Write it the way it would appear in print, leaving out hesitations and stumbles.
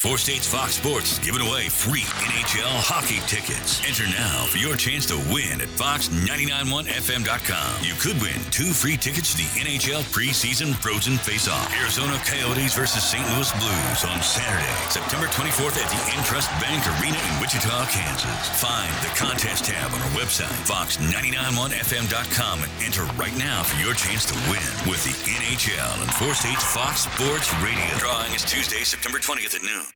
Four States Fox Sports is giving away free NHL hockey tickets. Enter now for your chance to win at fox991fm.com. You could win 2 free tickets to the NHL preseason Frozen Face-Off. Arizona Coyotes versus St. Louis Blues on Saturday, September 24th at the Intrust Bank Arena in Wichita, Kansas. Find the contest tab on our website, fox991fm.com, and enter right now for your chance to win with the NHL and Four States Fox Sports Radio. Drawing is Tuesday, September 20th at noon.